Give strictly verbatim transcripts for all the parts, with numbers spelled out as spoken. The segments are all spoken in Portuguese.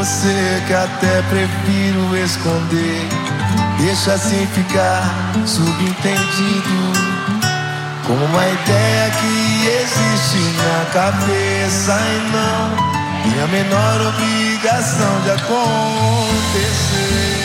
você que até prefiro esconder. Deixa assim ficar subentendido, como uma ideia que existe na cabeça e não tem a menor obrigação de acontecer.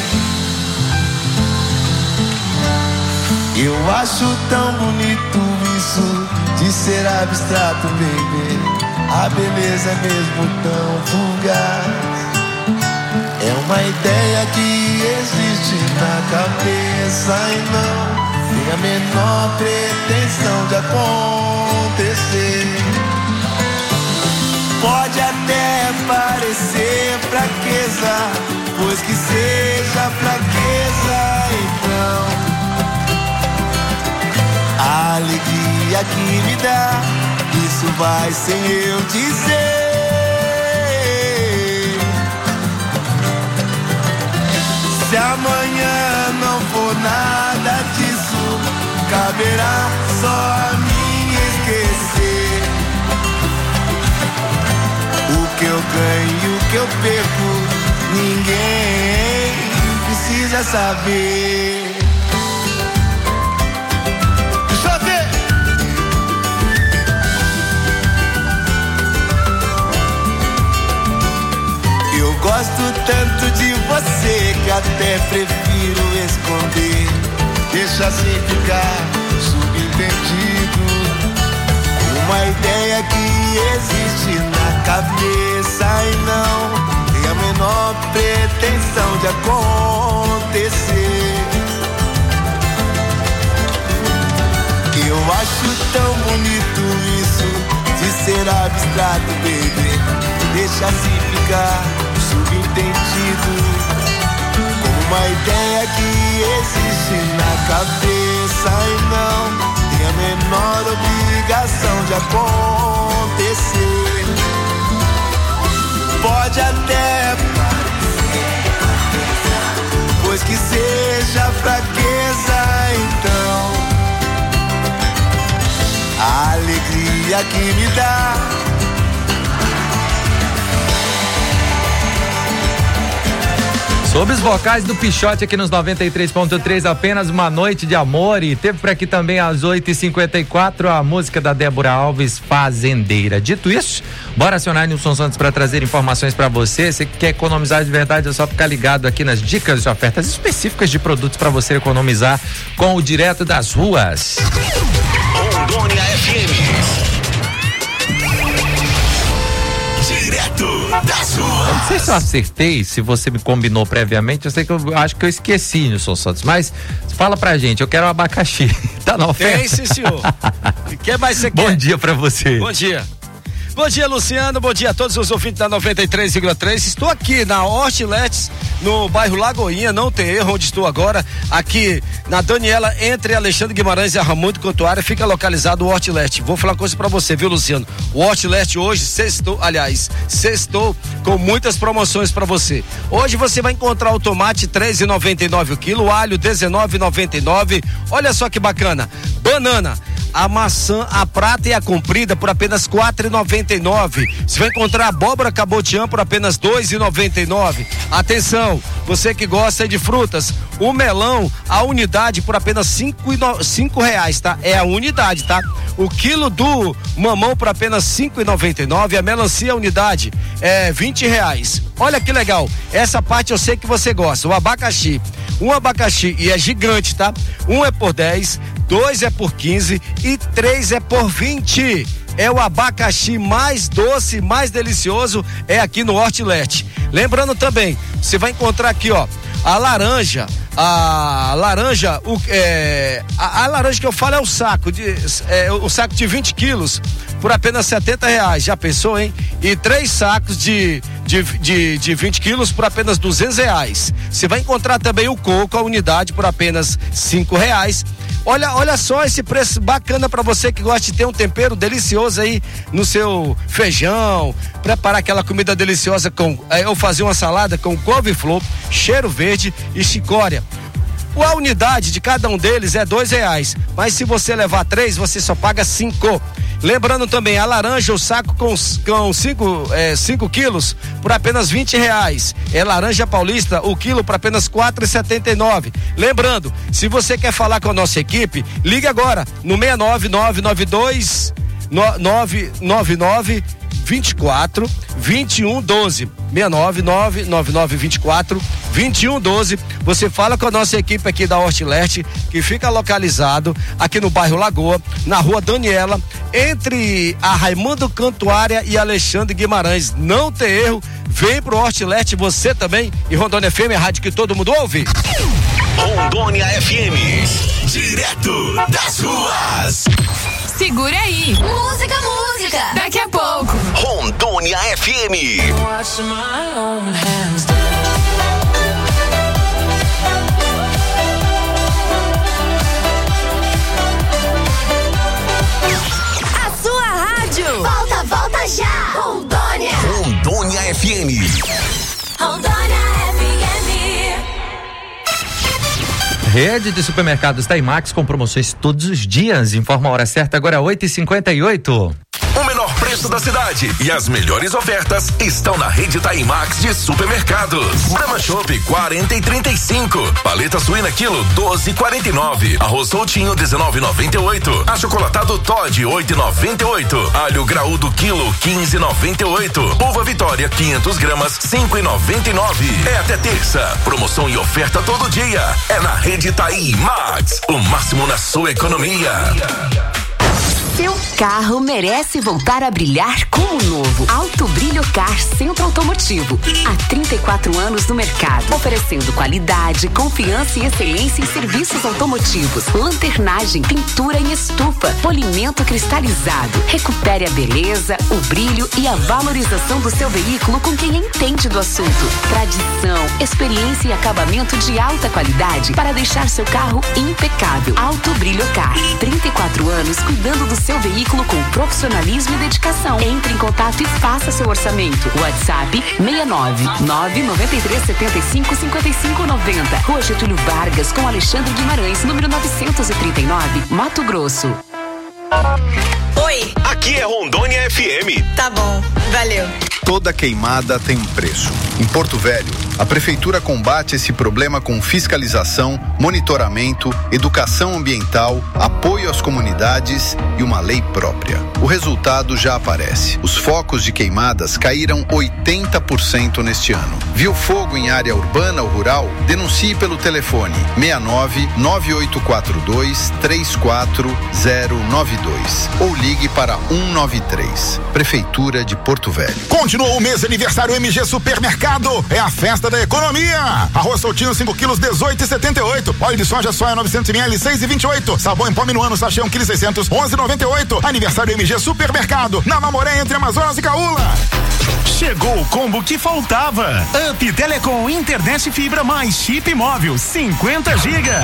Eu acho tão bonito isso de ser abstrato, baby. A beleza é mesmo tão fugaz. É uma ideia que existe na cabeça e não tem a menor pretensão de acontecer. Pode até parecer fraqueza, pois que seja fraqueza, então a alegria que me dá, isso vai sem eu dizer. Se amanhã não for nada disso, caberá só a mim esquecer. O que eu ganho e o que eu perco, ninguém precisa saber. Eu gosto tanto de você que até prefiro esconder. Deixa assim ficar subentendido, uma ideia que existe na cabeça e não tem a menor pretensão de acontecer. Eu acho tão bonito isso de ser abstrato, baby. Deixa assim ficar subentendido, como uma ideia que existe na cabeça e não tem a menor obrigação de acontecer. Pode até parecer, pois que seja fraqueza, então a alegria que me dá. Sob os vocais do Pichote aqui nos noventa e três ponto três, apenas uma noite de amor. E teve por aqui também às oito e cinquenta e quatro a música da Débora Alves, Fazendeira. Dito isso, bora acionar Nilson Santos para trazer informações para você. Você que quer economizar de verdade, é só ficar ligado aqui nas dicas de ofertas específicas de produtos para você economizar com o Direto das Ruas. Rondônia F M. Das ruas. Eu não sei se eu acertei, se você me combinou previamente, eu sei que eu acho que eu esqueci, Nilson Santos, mas fala pra gente, eu quero um abacaxi, tá na oferta? Tem sim, senhor. O que mais você quer? Bom dia pra você. Bom dia. Bom dia, Luciano, bom dia a todos os ouvintes da noventa e três vírgula três. Estou aqui na Hortiletes, no bairro Lagoinha, não tem erro onde estou agora, aqui na Daniela, entre Alexandre Guimarães e a Ramundo Cantuária, fica localizado o Hortiletes. Vou falar uma coisa pra você, viu, Luciano? O Hortiletes hoje, sextou, aliás, sextou com muitas promoções pra você. Hoje você vai encontrar o tomate três reais e noventa e nove o quilo, o alho dezenove reais e noventa e nove. Olha só que bacana, banana, a maçã, a prata e a comprida por apenas quatro reais e noventa e nove. Você vai encontrar a abóbora cabotiã por apenas dois reais e noventa e nove. Atenção, você que gosta de frutas, o melão, a unidade por apenas cinco reais, tá? É a unidade, tá? O quilo do mamão por apenas cinco reais e noventa e nove. A melancia, a unidade, é vinte reais. Olha que legal, essa parte eu sei que você gosta. O abacaxi, um abacaxi, e é gigante, tá? Um é por dez, dois é por quinze e três é por vinte. É o abacaxi mais doce, mais delicioso, é aqui no Hortilet. Lembrando também, você vai encontrar aqui, ó, a laranja, a laranja, o, é, a, a laranja que eu falo é o saco, de, é, o saco de vinte quilos por apenas setenta reais. Já pensou, hein? E três sacos de, de, de, de vinte quilos por apenas duzentos reais. Você vai encontrar também o coco, a unidade, por apenas cinco reais. Olha, olha só esse preço bacana para você que gosta de ter um tempero delicioso aí no seu feijão, preparar aquela comida deliciosa com, é, ou fazer uma salada com couve-flor, cheiro verde e chicória. A unidade de cada um deles é dois reais, mas se você levar três, você só paga cinco. Lembrando também, a laranja, o saco com, com cinco, é, cinco quilos por apenas vinte reais. É laranja paulista, o quilo por apenas quatro reais e setenta e nove centavos. Lembrando, se você quer falar com a nossa equipe, ligue agora no seis nove nove nove dois nove nove nove vinte e quatro vinte e um doze. seis nove nove nove nove vinte e quatro vinte e um doze. Você fala com a nossa equipe aqui da Hortileste, que fica localizado aqui no bairro Lagoa, na rua Daniela, entre a Raimundo Cantuária e Alexandre Guimarães. Não tem erro, vem pro Hortileste você também. E Rondônia F M, a rádio que todo mundo ouve. Rondônia F M, direto das ruas. Segura aí. Música, música. Daqui a pouco. Rondônia F M. A sua rádio. Volta, volta já. Rondônia. Rondônia F M. Rondônia F M. Rede de supermercados Taimax com promoções todos os dias. Informa a hora certa, agora oito e cinquenta e oito. O menor preço da cidade e as melhores ofertas estão na rede Taimax de supermercados. Brahma Chopp quarenta e trinta e cinco, paleta suína quilo doze e quarenta e nove, arroz soltinho dezenove e noventa e oito, achocolatado Toddy oito e noventa e oito, alho graúdo quilo quinze e noventa e oito, uva Vitória quinhentos gramas cinco e noventa e nove. É até terça, promoção e oferta todo dia. É na rede Taimax, o máximo na sua economia. Seu carro merece voltar a brilhar como novo. Alto Brilho Car Centro Automotivo. Há trinta e quatro anos no mercado, oferecendo qualidade, confiança e excelência em serviços automotivos. Lanternagem, pintura em estufa, polimento cristalizado. Recupere a beleza, o brilho e a valorização do seu veículo com quem entende do assunto. Tradição, experiência e acabamento de alta qualidade para deixar seu carro impecável. Alto Brilho Car. trinta e quatro anos cuidando do seu veículo com profissionalismo e dedicação. Entre em contato e faça seu orçamento. WhatsApp seis nove nove nove três sete cinco cinco cinco nove zero. Rua Getúlio Vargas com Alexandre Guimarães, número novecentos e trinta e nove, Mato Grosso. Oi. Aqui é Rondônia F M. Tá bom, valeu. Toda queimada tem um preço. Em Porto Velho, a Prefeitura combate esse problema com fiscalização, monitoramento, educação ambiental, apoio às comunidades e uma lei própria. O resultado já aparece. Os focos de queimadas caíram oitenta por cento neste ano. Viu fogo em área urbana ou rural? Denuncie pelo telefone seis nove nove oito quatro dois três quatro zero nove dois ou ligue para um nove três. Prefeitura de Porto Velho. Continuou o mês de aniversário M G Supermercado. É a festa da economia. Arroz soltinho cinco quilos dezoito e setenta e oito. Óleo de soja soia novecentos mililitros seis e vinte e oito. Sabão em pó minuano sachê um quilo seiscentos onze e noventa e oito. Aniversário M G Supermercado na Mamoré entre Amazonas e Caúla. Chegou o combo que faltava. Up Telecom internet fibra mais chip móvel cinquenta gigas.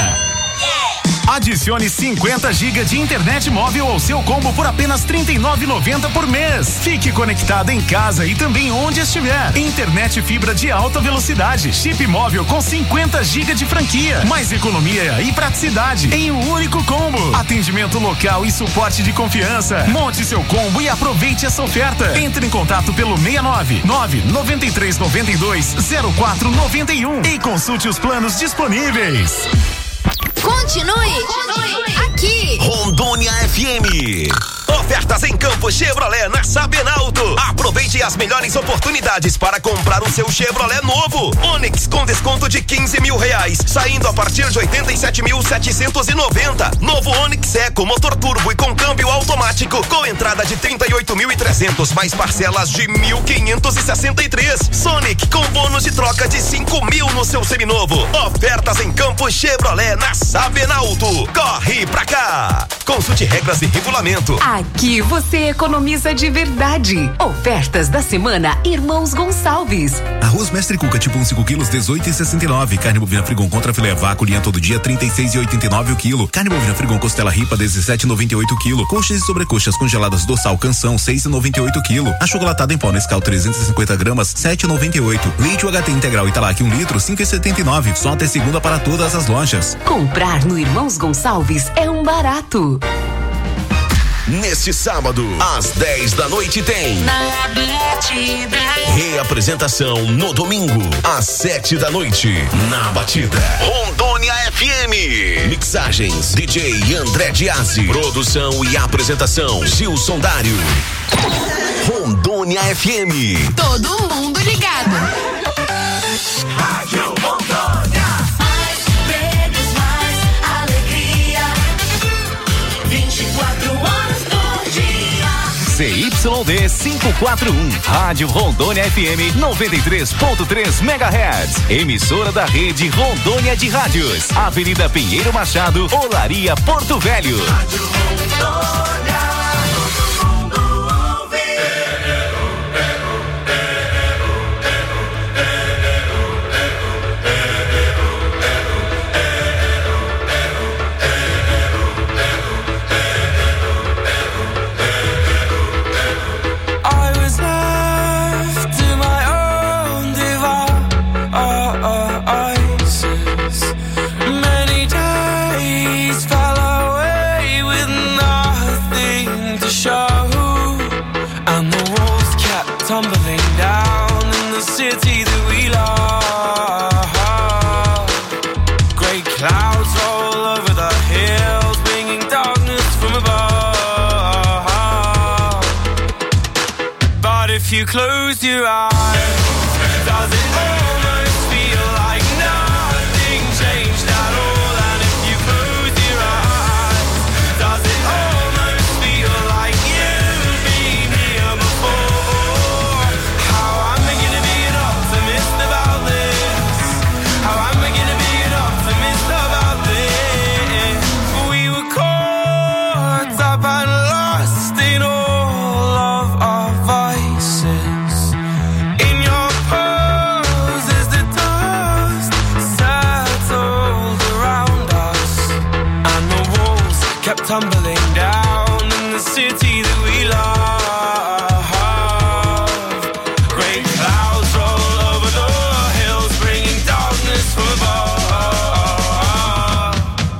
Adicione cinquenta gigas de internet móvel ao seu combo por apenas trinta e nove reais e noventa centavos por mês. Fique conectado em casa e também onde estiver. Internet fibra de alta velocidade, chip móvel com cinquenta gigas de franquia, mais economia e praticidade em um único combo. Atendimento local e suporte de confiança. Monte seu combo e aproveite essa oferta. Entre em contato pelo seis nove nove nove três nove dois zero quatro nove um e consulte os planos disponíveis. Continue, Continue. aqui. Rondônia F M. Ofertas em Campo Chevrolet na Sabenalto. Aproveite as melhores oportunidades para comprar o seu Chevrolet novo. Onix com desconto de quinze mil reais, saindo a partir de oitenta e sete mil setecentos e noventa. Novo Onix Eco, motor turbo e com câmbio automático, com entrada de trinta e oito mil e trezentos, mais parcelas de mil quinhentos e sessenta e três. Sonic com bônus de troca de cinco mil no seu seminovo. Ofertas em Campo Chevrolet na Sabenalto. Corre pra cá. Consulte regras e regulamento. Aqui você economiza de verdade. Ofertas da semana Irmãos Gonçalves. Arroz Mestre Cuca tipo um cinco quilos, dezoito e sessenta e nove. Carne bovina Frigon contra filé vácuo linha todo dia, trinta e seis e oitenta e nove o quilo. Carne bovina Frigon costela ripa, dezessete e noventa e oito o quilo. Coxas e sobrecoxas congeladas dorsal Canção, seis e noventa e oito o quilo. Achocolatado em pó Nescau trezentos e cinquenta gramas, sete e noventa e oito. Leite U H T integral Italac um litro, cinco e setenta e nove. Só até segunda para todas as lojas. Comprar no Irmãos Gonçalves é um barato. Neste sábado, às dez da noite tem Na Batida. reapresentação no domingo, às sete da noite, na Batida. Rondônia F M. Mixagens D J André Diasi. Produção e apresentação Gilson Dário. Rondônia F M. Todo mundo ligado. Rádio Rondônia. Mais prêmios, mais alegria. vinte e quatro horas por dia. C Y D quinhentos e quarenta e um, Rádio Rondônia F M noventa e três ponto três megahertz. Emissora da rede Rondônia de Rádios. Avenida Pinheiro Machado, Olaria, Porto Velho. Rádio Rondônia. Todo mundo ouve. I was left to my own devices. Many days fell away with nothing to show, and the walls kept tumbling down in the city that we love. Great clouds roll over the hills, bringing darkness from above. But if you close your eyes, does it almost feel like nothing changed at all? And if you close your eyes, does it almost feel like you've been here before? How am I gonna be an optimist about this? How am I gonna be an optimist about this? We were caught up and lost in all of our vices. In your poses, the dust settled around us, and the walls kept tumbling down in the city that we love. Great clouds roll over the hills, bringing darkness from above.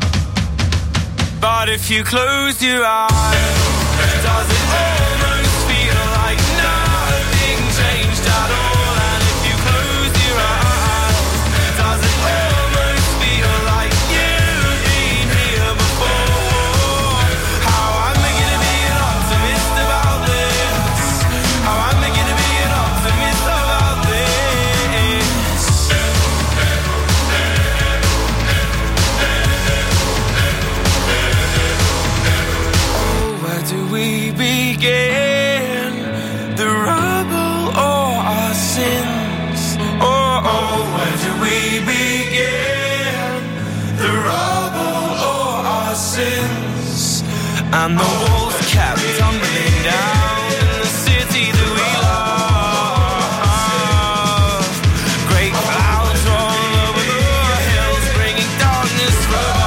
But if you close your eyes, does it almost feel like nothing changed at all? And if you close your eyes, does it almost feel like you've been here before? How am I gonna be an optimist about this? How am I gonna be an optimist about this? Oh, where do we begin? The rubble or our sins? Oh, oh, where do we begin? The rubble or our sins? And the walls kept tumbling down in the city that we love. Great clouds roll over the hills, bringing darkness from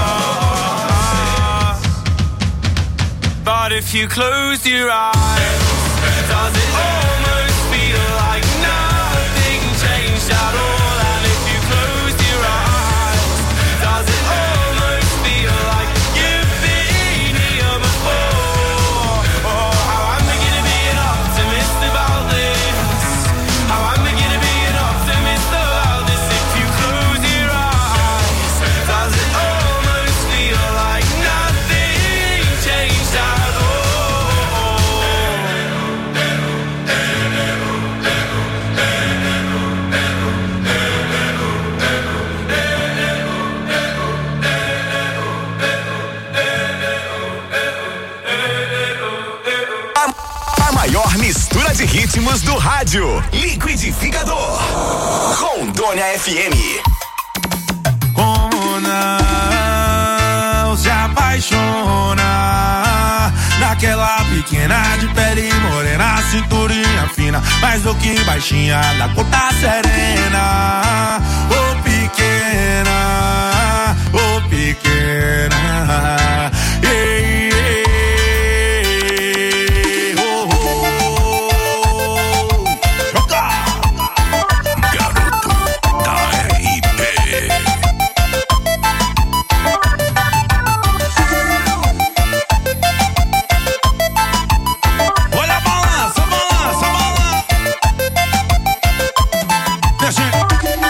above. But if you close your eyes, does it almost feel like nothing changed at all? And if you close your eyes, does it almost feel like you've been here before? Oh, how am I gonna be an optimist about this? How am I gonna be an optimist about this? If you close your eyes, does it almost feel like nothing changed at all? A maior mistura de ritmos do rádio. Liquidificador. Rondônia F M. Como não se apaixona naquela pequena de pele morena, cinturinha fina, mais do que baixinha, da cor da serena. Ô pequena, ô pequena, ei, ei, oh, oh, joga! Garoto da R P. Olha a balança, balança, balança. Deixa eu...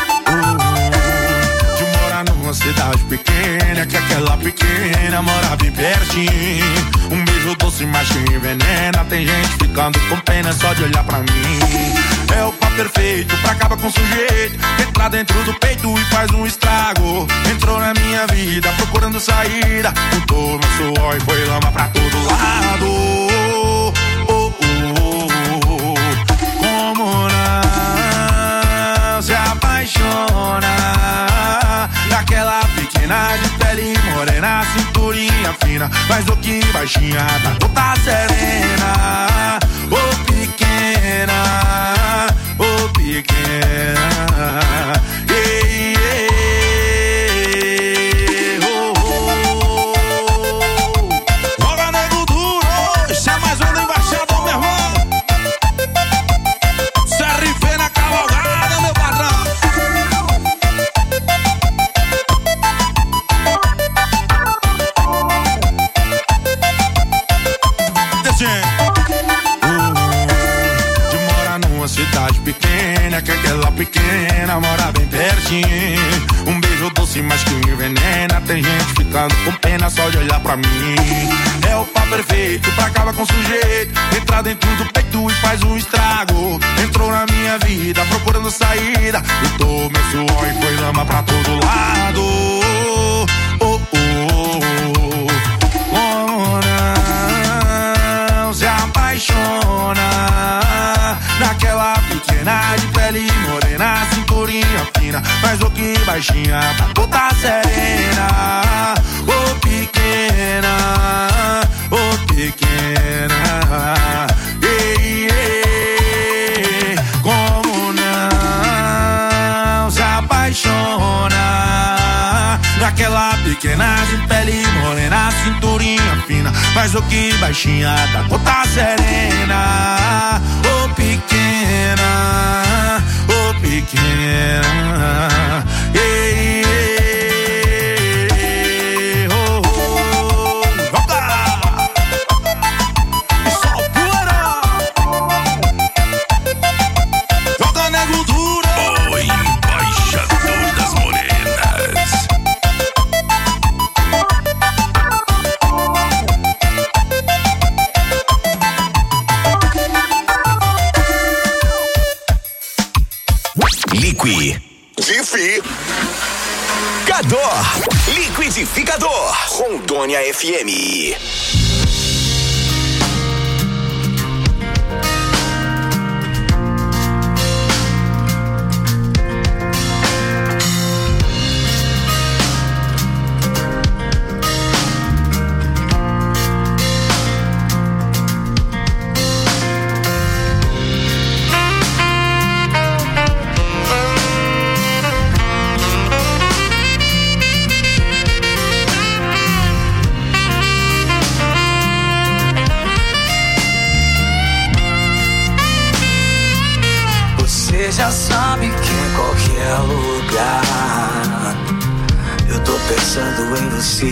De morar numa cidade pequena, que aquela pequena mora bem pertinho. Um beijo doce, mas que envenena. Tem gente ficando com pena só de olhar pra mim. É o pá perfeito pra acabar com o sujeito. Entra dentro do peito e faz um estrago. Entrou na minha vida procurando saída. Juntou meu suor e foi lama pra todo lado. Oh, oh, oh, oh. Como não se apaixona daquela pequena de pele morena, cinturinha fina, mais do que baixinha, da puta serena. Ô pequena, ô pequena, ei, ei, oh, oh. Joga nego duro, isso é mais um do embaixador, meu irmão. C R P na cavalgada, meu patrão. De morar numa cidade pequena, que aquela pequena mora bem pertinho. Um beijo doce, mas que envenena. Tem gente ficando com pena só de olhar pra mim. É o pá perfeito pra acabar com o sujeito. Entra dentro do peito e faz um estrago. Entrou na minha vida procurando saída. Juntou meu suor e foi lama pra todo lado. Oh, oh, oh, oh. Oh, não se apaixona naquela pequena de pele morena, cinturinha fina, mais do que baixinha, da puta serena. Ô pequena, ô pequena, ei, ei, como não se apaixona naquela pequena de pele morena, cinturinha fina, mais do que baixinha, da puta serena. Ô pequena, ô pequena, ei, ei, oh, oh, joga! E soltura! Joga nego duro! O embaixador das morenas. Liquidificador. Liquidificador. Rondônia F M. Já sabe que em qualquer lugar eu tô pensando em você.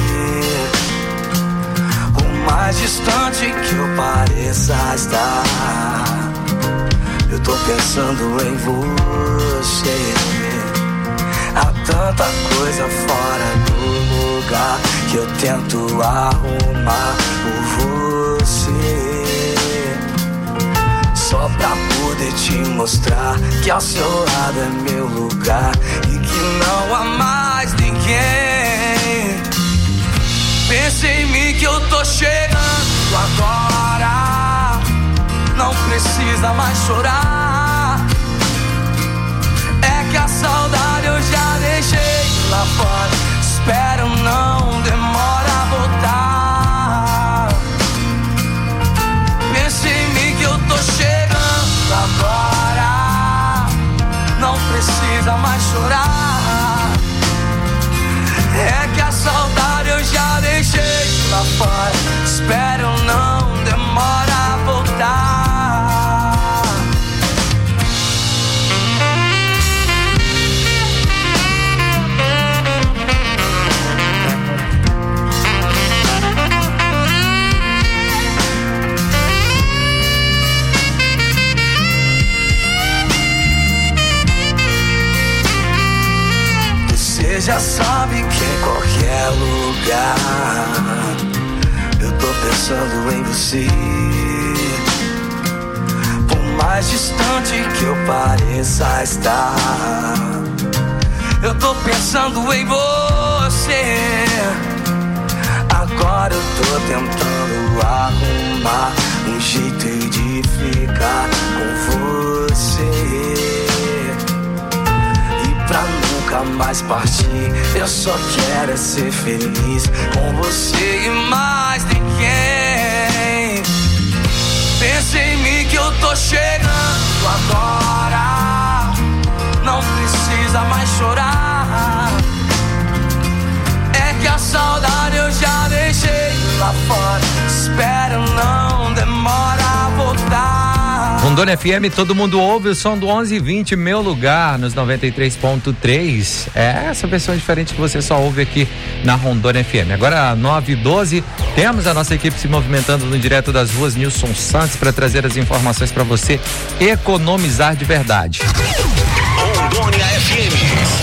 O mais distante que eu pareça estar, eu tô pensando em você. Há tanta coisa fora do lugar que eu tento arrumar por você, só pra poder te mostrar que ao seu lado é meu lugar e que não há mais ninguém. Pense em mim que eu tô chegando agora, não precisa mais chorar. É que a saudade eu já deixei lá fora, espero não demora a voltar. que em qualquer lugar eu tô pensando em você. Por mais distante que eu pareça estar, eu tô pensando em você. Agora eu tô tentando arrumar um jeito de ficar com você. E pra nunca mais partir, eu só quero é ser feliz com você e mais ninguém. Pensa em mim que eu tô chegando agora. Não precisa mais chorar. É que a saudade eu já deixei lá fora. Espero não demora a voltar. Rondônia F M, todo mundo ouve o som do onze e vinte, Meu Lugar, nos noventa e três ponto três. É essa versão diferente que você só ouve aqui na Rondônia F M. Agora, nove e doze, temos a nossa equipe se movimentando no direto das ruas Nilson Santos para trazer as informações para você economizar de verdade. Rondônia F M.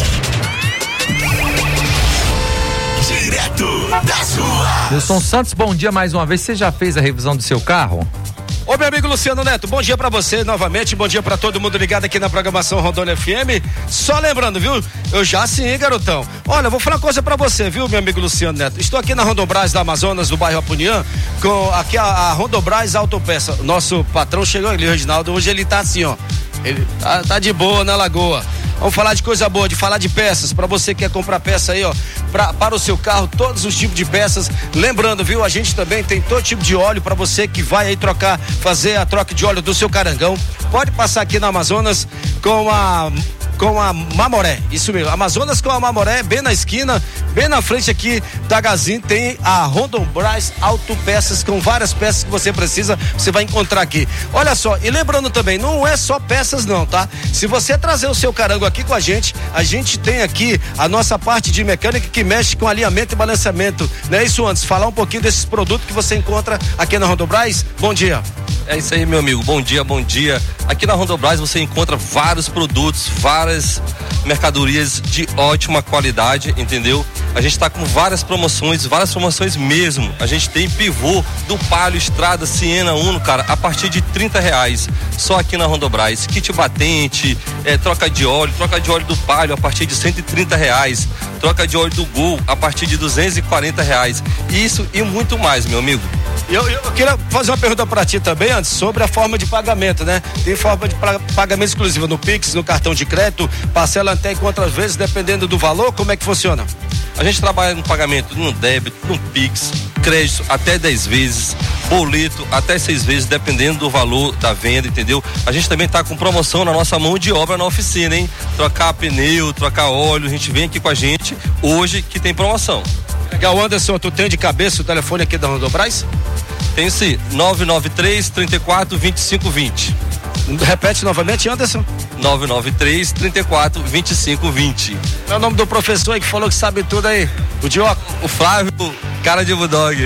Direto das ruas. Nilson Santos, bom dia mais uma vez. Você já fez a revisão do seu carro? Ô, meu amigo Luciano Neto, bom dia pra você novamente, bom dia pra todo mundo ligado aqui na programação Rondônia F M. Só lembrando, viu? Eu já sim, garotão. Olha, eu vou falar uma coisa pra você, viu, meu amigo Luciano Neto? Estou aqui na Rondobras da Amazonas, do bairro Apunian, com aqui a, a Rondobras Autopeça. Nosso patrão chegou ali, Reginaldo, hoje ele tá assim, ó. Ele tá, tá de boa na lagoa. Vamos falar de coisa boa, de falar de peças, para você que quer comprar peça aí, ó, pra, para o seu carro, todos os tipos de peças. Lembrando, viu, a gente também tem todo tipo de óleo para você que vai aí trocar, fazer a troca de óleo do seu carangão. Pode passar aqui na Amazonas com a com a Mamoré, isso mesmo, Amazonas com a Mamoré, bem na esquina, bem na frente aqui da Gazin, tem a Rondobras Autopeças, com várias peças que você precisa, você vai encontrar aqui. Olha só, e lembrando também, não é só peças não, tá? Se você trazer o seu carango aqui com a gente, a gente tem aqui a nossa parte de mecânica que mexe com alinhamento e balanceamento, não é isso? Antes, falar um pouquinho desses produtos que você encontra aqui na Rondobras. Bom dia. É isso aí, meu amigo, bom dia, bom dia. Aqui na Rondobras você encontra vários produtos, várias mercadorias de ótima qualidade, entendeu? A gente tá com várias promoções, várias promoções mesmo. A gente tem pivô do Palio, Estrada, Siena Uno, cara, a partir de trinta reais, só aqui na Rondobras. Kit batente, é, troca de óleo, troca de óleo do Palio a partir de cento e trinta reais, troca de óleo do Gol a partir de duzentos e quarenta reais. Isso e muito mais, meu amigo. Eu, eu queria fazer uma pergunta pra ti também, antes, sobre a forma de pagamento, né? Tem forma de pagamento exclusiva no Pix, no cartão de crédito, parcela até em outras vezes, dependendo do valor, como é que funciona? A gente trabalha no pagamento no débito, no Pix, crédito até dez vezes, boleto até seis vezes, dependendo do valor da venda, entendeu? A gente também tá com promoção na nossa mão de obra na oficina, hein? Trocar pneu, trocar óleo, a gente vem aqui com a gente hoje que tem promoção. Legal, Anderson, tu tem de cabeça o telefone aqui da Rondobras? Tem sim, nove nove três, trinta e quatro, vinte e cinco vinte. Repete novamente, Anderson. nove nove três, trinta e quatro, vinte e cinco vinte. É o nome do professor aí que falou que sabe tudo aí, o Diogo. O Flávio, cara de bulldog.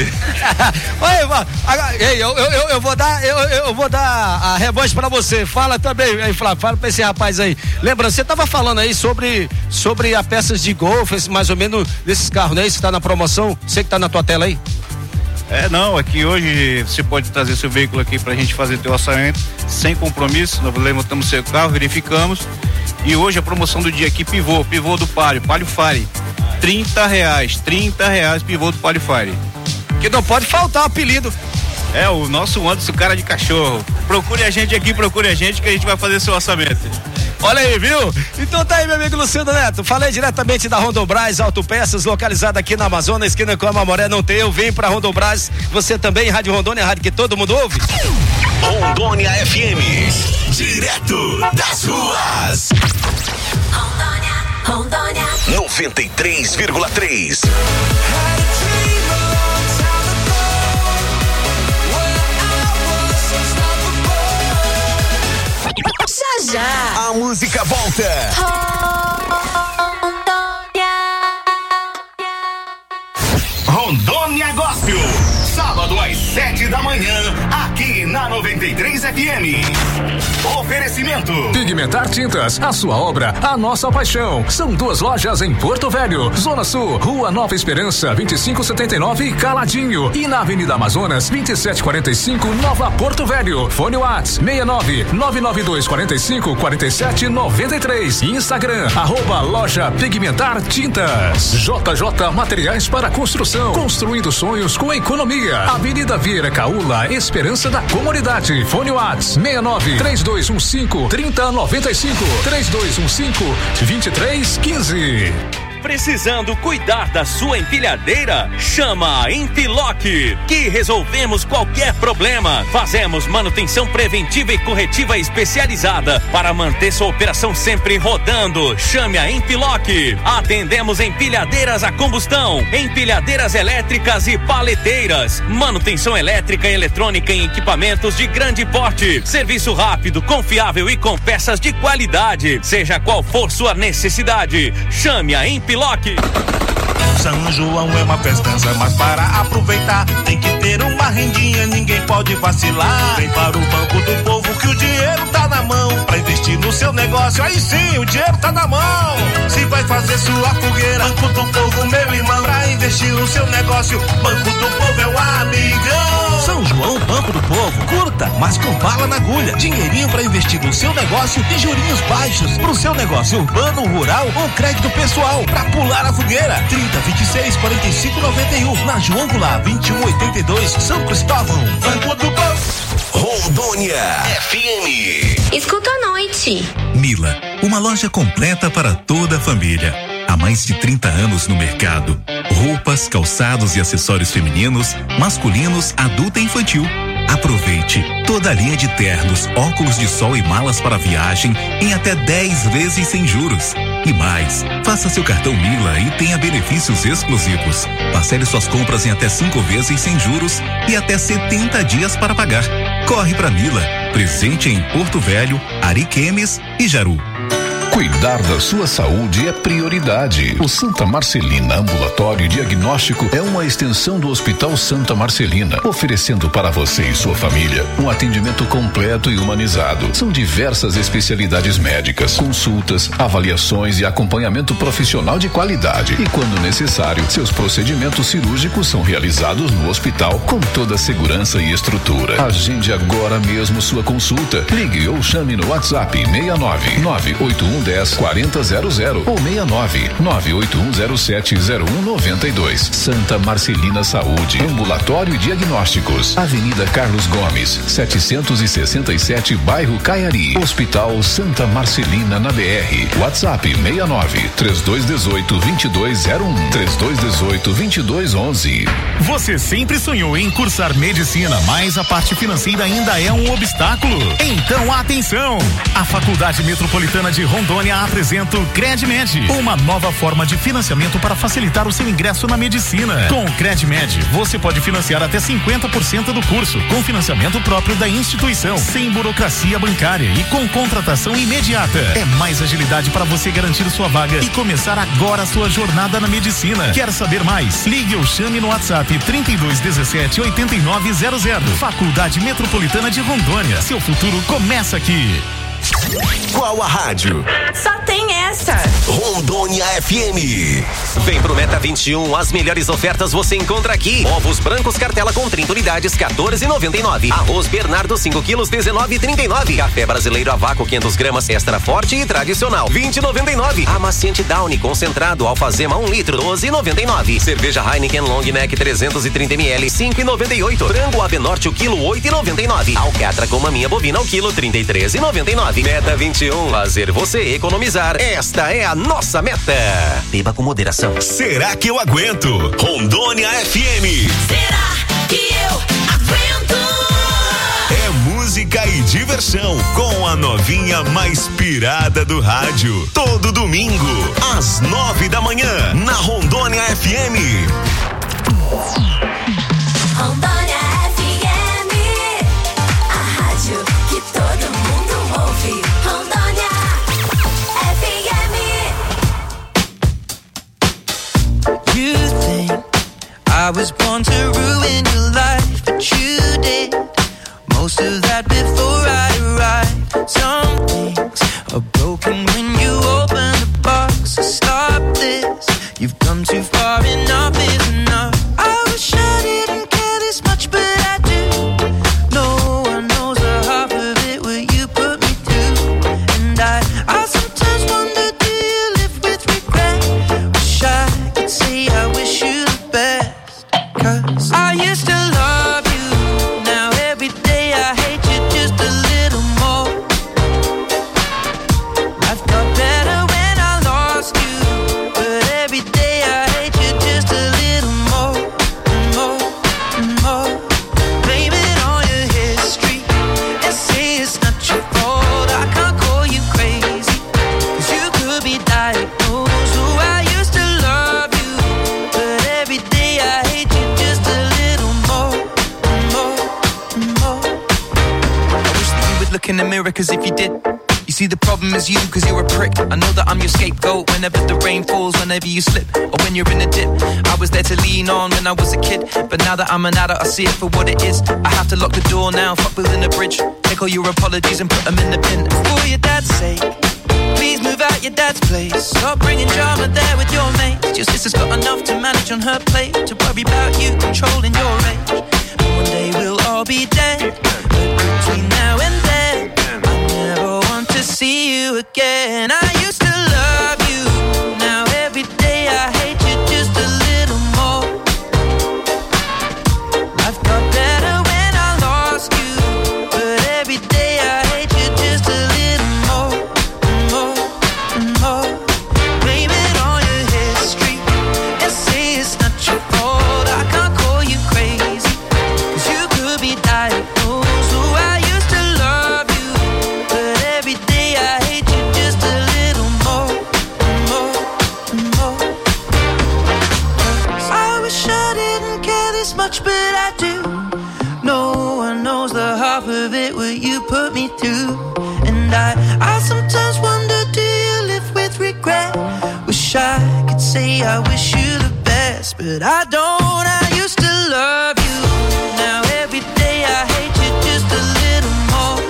Oi, eu, eu, eu, eu vou dar, eu, eu vou dar a revanche pra você. Fala também, aí, Flávio, fala pra esse rapaz aí. Lembra, você tava falando aí sobre, sobre a peças de golfe, mais ou menos desses carros, né? Isso que tá na promoção, você que tá na tua tela aí. É, não, aqui hoje você pode trazer seu veículo aqui pra gente fazer teu orçamento sem compromisso. Nós levantamos seu carro, verificamos. E hoje a promoção do dia aqui, pivô, pivô do Palio, Palio Fire. trinta reais, trinta reais pivô do Palio Fire. Que não pode faltar o apelido. É, o nosso Anderson, cara de cachorro. Procure a gente aqui, procure a gente que a gente vai fazer seu orçamento. Olha aí, viu? Então tá aí, meu amigo Luciano Neto. Falei diretamente da Rondobras Autopeças, localizada aqui na Amazonas, esquina com a Mamoré, não tem eu. Vem pra Rondobras. Você também, Rádio Rondônia, rádio que todo mundo ouve. Rondônia F M, direto das ruas. Rondônia, Rondônia. noventa e três vírgula três. Já já. A música volta. Rondônia. Rondônia Gospel. sábado às sete da manhã, aqui na noventa e três F M. Oferecimento Pigmentar Tintas, a sua obra, a nossa paixão. São duas lojas em Porto Velho, Zona Sul, Rua Nova Esperança, vinte e cinco setenta e nove, Caladinho, e na Avenida Amazonas, vinte e sete quarenta e cinco, Nova Porto Velho. Fone Whats seis nove nove nove dois quatro cinco quatro sete nove três. Instagram, arroba loja Pigmentar Tintas. J J Materiais para Construção, construindo sonhos com economia. Avenida Vieira Caula, Esperança da Comunidade. Fone Whats seis nove três dois um cinco três zero nove cinco três dois um cinco dois três um cinco. Precisando cuidar da sua empilhadeira? Chama a Empiloc, que resolvemos qualquer problema. Fazemos manutenção preventiva e corretiva especializada para manter sua operação sempre rodando. Chame a Empiloc. Atendemos empilhadeiras a combustão, empilhadeiras elétricas e paleteiras, manutenção elétrica e eletrônica em equipamentos de grande porte. Serviço rápido, confiável e com peças de qualidade. Seja qual for sua necessidade, chame a Empiloc. São João é uma festança, mas para aproveitar tem que ter uma rendinha, ninguém pode vacilar. Vem para o Banco do Povo que o dinheiro tá na mão, pra investir no seu negócio, aí sim o dinheiro tá na mão. Se vai fazer sua fogueira, Banco do Povo, meu irmão, pra investir no seu negócio, Banco do Povo é o amigão. São João, Banco do Povo, curta, mas com bala na agulha, dinheirinho pra investir no seu negócio e jurinhos baixos, pro seu negócio urbano, rural ou crédito pessoal, pra pular a fogueira. Trinta, vinte e seis, quarenta e cinco, noventa e um, na João Goulart, vinte e um, oitenta e dois, São Cristóvão. Banco do Povo. Rondônia F M. Escuta à noite. Mila, uma loja completa para toda a família. Há mais de trinta anos no mercado. Roupas, calçados e acessórios femininos, masculinos, adulto e infantil. Aproveite toda a linha de ternos, óculos de sol e malas para viagem em até dez vezes sem juros. E mais, faça seu cartão Mila e tenha benefícios exclusivos. Parcele suas compras em até cinco vezes sem juros e até setenta dias para pagar. Corre pra Mila, presente em Porto Velho, Ariquemes e Jaru. Cuidar da sua saúde é prioridade. O Santa Marcelina Ambulatório Diagnóstico é uma extensão do Hospital Santa Marcelina, oferecendo para você e sua família um atendimento completo e humanizado. São diversas especialidades médicas, consultas, avaliações e acompanhamento profissional de qualidade. E quando necessário, seus procedimentos cirúrgicos são realizados no hospital com toda a segurança e estrutura. Agende agora mesmo sua consulta. Ligue ou chame no WhatsApp seis nove nove oito um dez quarenta zero zero ou seis nove nove oito um zero sete zero um nove dois. Santa Marcelina Saúde, Ambulatório e Diagnósticos, Avenida Carlos Gomes, setecentos e sessenta e sete, Bairro Caiari. Hospital Santa Marcelina na B R. WhatsApp seis nove três dois um oito vinte e dois zero um três dois um oito vinte e dois onze. Você sempre sonhou em cursar medicina, mas a parte financeira ainda é um obstáculo? Então atenção! A Faculdade Metropolitana de Rondônia apresenta o CredMed, uma nova forma de financiamento para facilitar o seu ingresso na medicina. Com o CredMed, você pode financiar até cinquenta por cento do curso, com financiamento próprio da instituição, sem burocracia bancária e com contratação imediata. É mais agilidade para você garantir sua vaga e começar agora a sua jornada na medicina. Quer saber mais? Ligue ou chame no WhatsApp trinta e dois dezessete oitenta e nove zero zero. Faculdade Metropolitana de Rondônia. Seu futuro começa aqui. Qual a rádio? Só tem essa. Rondônia F M. Vem pro Meta vinte e um, as melhores ofertas você encontra aqui. Ovos brancos cartela com trinta unidades, quatorze e noventa e nove. Arroz Bernardo cinco quilos, dezenove e trinta e nove. Café brasileiro a vácuo quinhentas gramas, extra forte e tradicional, vinte e noventa e nove. Amaciante Downy concentrado Alfazema um litro, doze e noventa e nove. Cerveja Heineken Long Neck trezentos e trinta mililitros, cinco e noventa e oito. Frango Avenorte o quilo, oito e noventa e nove. Alcatra com maminha bovina o quilo, trinta e três e noventa e nove. Meta vinte e um, fazer você economizar. Esta é a nossa meta. Beba com moderação. Será que eu aguento? Rondônia F M. Será que eu aguento? É música e diversão com a novinha mais pirada do rádio. Todo domingo, às nove da manhã, na Rondônia F M. Rondônia F M, a rádio que todo mundo ouve. Rondônia F M. You think I I was born to ruin your life, but you did most of that before I arrived. Some things are broken when you open the box. So stop this, you've come too far, enough is enough. I wish I didn't care this much, but I do. No one knows the half of it, what you put me through. And I, I sometimes wonder, do you live with regret? Wish I could say I wish you the best, 'cause I used to love you. Now every day I hate you just a little more. Life got better when I lost you, but every day I hate you just a little more, more, more. Blame it on your history and say it's not your fault. I can't call you crazy, 'cause you could be diagnosed. Oh, I used to love you, but every day I hate you just a little more, more, more. I wish that you would look in the mirror, 'cause if you did, you see the problem is you, 'cause you're a prick. I know that I'm your scapegoat whenever the rain falls, whenever you slip, or when you're in a dip. I was there to lean on when I was a kid, but now that I'm an adult I see it for what it is. I have to lock the door now, fuck building a bridge. Take all your apologies and put them in the bin. For your dad's sake, please move out your dad's place. Stop bringing drama there with your mates. Your sister's got enough to manage on her plate, to worry about you controlling your age. And one day we'll all be dead, but between now and then I never want to see you again. I used to love you, now every day I hate you just a little more. Life got better when I lost you, but every day I hate you just a little more, more, more. Blame it on your history and say it's not your fault. I can't call you crazy, 'cause you could be diagnosed. Oh, I used to love you, but every day I hate you just a little more, more, more. 'Cause I wish I didn't care this much, but I do. No one knows the half of it, what you put me through. And I, I sometimes wonder, do you live with regret? Wish I could say I wish you the best, but I don't. I used to love you, now every day I hate you just a little more.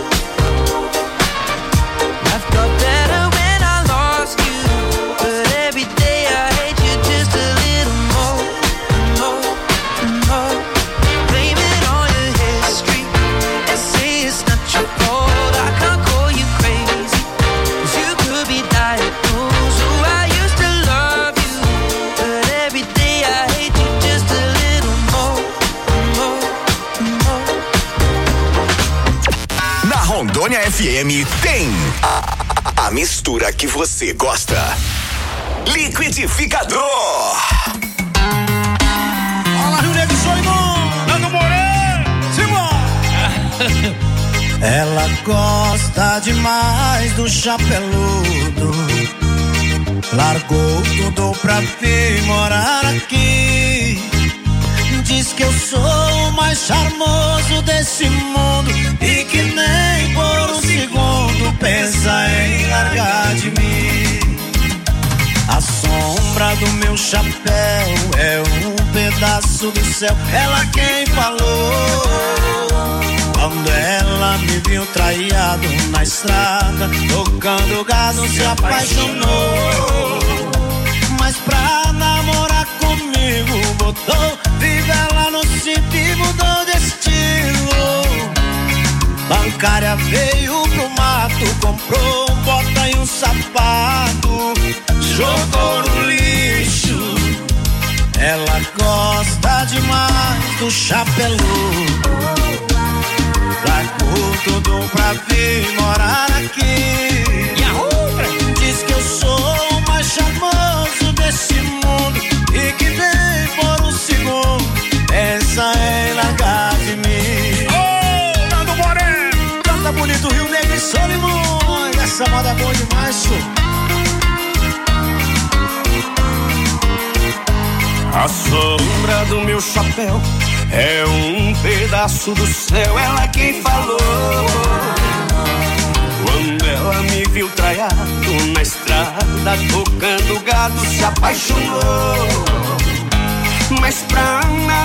Life got better when I lost you, but every day I hate you just a little more, more, more. Blame it on your history and say it's not your fault. I can't call you crazy, 'cause you could be diagnosed. Oh, I used to love you, but every day I hate you just a little more, more, more. Na Rondônia F M tem a, a mistura que você gosta. Liquidificador. Fala, Rio Negro, sou irmão. Nando Moreno, Simão. Ela gosta demais do chapeludo. Largou tudo pra vir morar aqui. Diz que eu sou o mais charmoso desse mundo e que nem por um segundo pensa em largar de mim. A sombra do meu chapéu é um pedaço do céu. Ela quem falou. Quando ela me viu traído na estrada, tocando gado, se apaixonou. Mas pra namorar comigo botou fivela no cinto e mudou de estilo. Bancária veio pro mato, comprou um bota e um sapato, jogou no lixo. Ela gosta demais do chapeludo. Largou tudo pra vir morar aqui. E a outra diz que eu sou o mais charmoso desse mundo e que nem por um segundo pensa em largar de mim. Ô, Nando Moreno, canta bonito Rio Negro e Solimões. Essa moda é boa demais, senhor. A sombra do meu chapéu é um pedaço do céu, ela quem falou. Quando ela me viu traiado na estrada, tocando gado, se apaixonou. Mas pra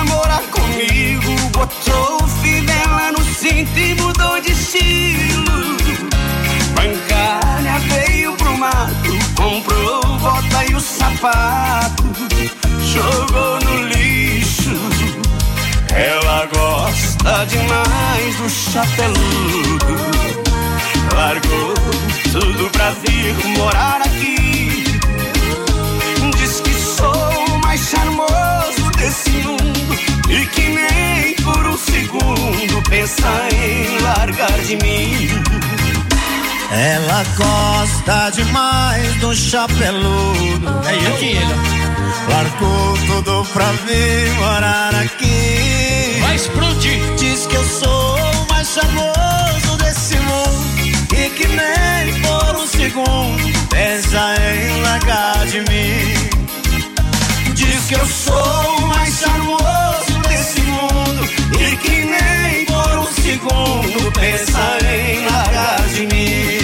Botou fivela no cinto e mudou de estilo. Bancária veio pro mato, comprou bota e o sapato, jogou no lixo. Ela gosta demais do chapeludo, largou tudo pra vir morar aqui. Diz que sou o mais charmoso desse mundo e que nem por um segundo pensa em largar de mim. Ela gosta demais do chapeludo. É eu que ele. Largou tudo pra vir morar aqui. Vai explodir. Diz que eu sou o mais charmoso desse mundo e que nem por um segundo pensa em largar de mim. Diz que eu sou o mais charmoso desse mundo e que nem por um segundo pensa em largar de mim.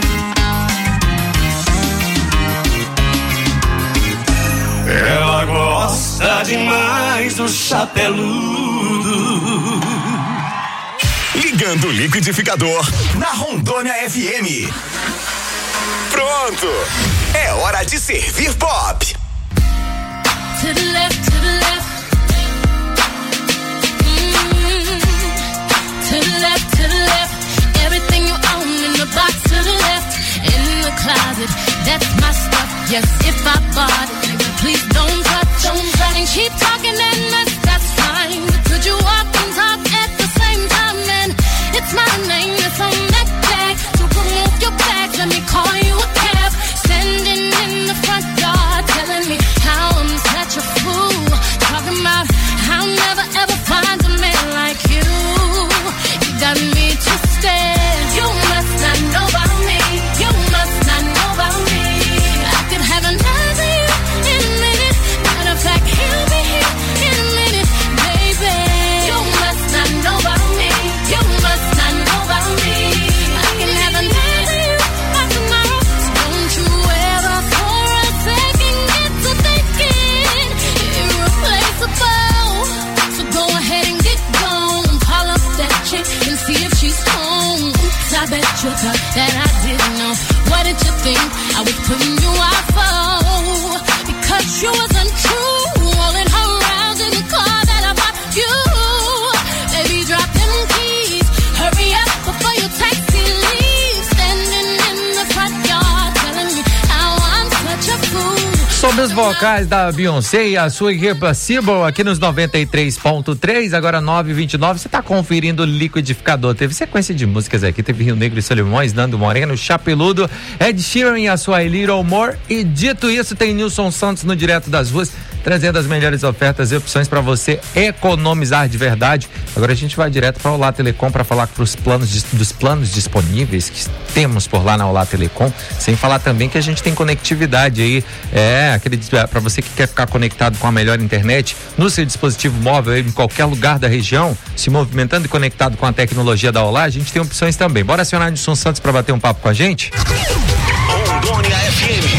Ela gosta demais do chapeludo. Ligando o liquidificador na Rondônia F M. Pronto! É hora de servir pop. To the left, to the left. Mm-hmm. To the left, to the left. Everything you own in the box to the left. In the closet, that's my stuff. Yes, if I bought it, please don't touch, don't touch. And keep talking and mess, that's fine. But could you walk and talk at the same time? And it's my name that's on that tag. So remove your bags, let me call you a cab. Standing in the front yard, telling me how I'm such a fool. Talking about I'll never ever find a man like you. You got me twisted. You must not know about me. You must not know about me. I could have another you in a minute. Matter of fact, he'll be here in a minute, baby. You must not know about me. You must not know about me. I can have another you by tomorrow. So don't you ever for a second get to thinking irreplaceable. So go ahead and get gone. Call up that chick and see if she's home. Oops, I bet you thought that I didn't know. What did you think I was putting you off for? Because you wasn't true. Rolling her around in the car that I bought you. Baby, drop them keys. Hurry up before your taxi leaves. Standing in the front yard telling me how I'm such a fool. Sobre os vocais da Beyoncé e a sua Irreplaceable aqui nos noventa e três ponto três, agora nove e vinte e nove, você tá conferindo o liquidificador. Teve sequência de músicas aqui, teve Rio Negro e Solimões, Nando Moreno, Chapeludo, Ed Sheeran e a sua A Little More. E dito isso, tem Nilson Santos no Direto das Ruas, trazendo as melhores ofertas e opções para você economizar de verdade. Agora a gente vai direto para a Olá Telecom para falar pros planos, dos planos disponíveis que temos por lá na Olá Telecom, sem falar também que a gente tem conectividade aí, é, aquele para você que quer ficar conectado com a melhor internet no seu dispositivo móvel em qualquer lugar da região, se movimentando e conectado com a tecnologia da Olá, a gente tem opções também. Bora acionar o Nilson Santos para bater um papo com a gente? Rondônia F M.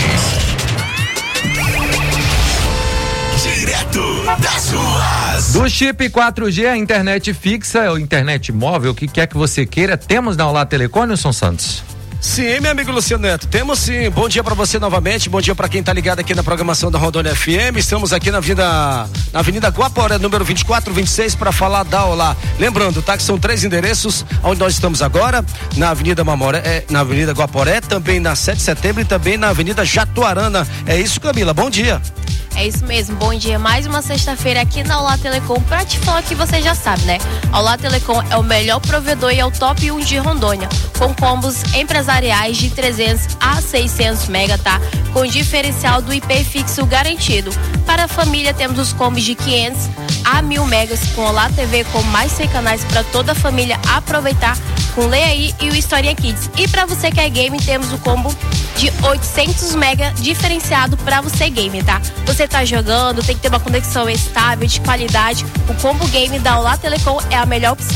Direto das ruas. Do chip quatro G, a internet fixa ou internet móvel, o que quer que você queira, temos na Olá Telecom, Nilson Santos? Sim, meu amigo Luciano Neto, temos sim. Bom dia pra você novamente, bom dia pra quem tá ligado aqui na programação da Rondônia F M. Estamos aqui na Avenida, na Avenida Guaporé, número vinte e quatro, vinte e seis, para falar da Olá. Lembrando, tá, que são três endereços onde nós estamos agora, na Avenida Mamoré, é, na Avenida Guaporé, também na sete de setembro e também na Avenida Jatuarana. É isso, Camila, bom dia. É isso mesmo, bom dia. Mais uma sexta-feira aqui na Olá Telecom pra te falar que você já sabe, né? A Olá Telecom é o melhor provedor e é o top um de Rondônia, com combos empresariais de trezentos a seiscentos mega, tá? Com diferencial do I P fixo garantido. Para a família temos os combos de quinhentos a mil megas com Olá T V com mais cem canais para toda a família aproveitar com Lê Aí e o Historinha Kids. E para você que é game, temos o combo de oitocentos mega diferenciado para você game, tá? Você tá jogando, tem que ter uma conexão estável, de qualidade. O combo game da Olá Telecom é a melhor opção.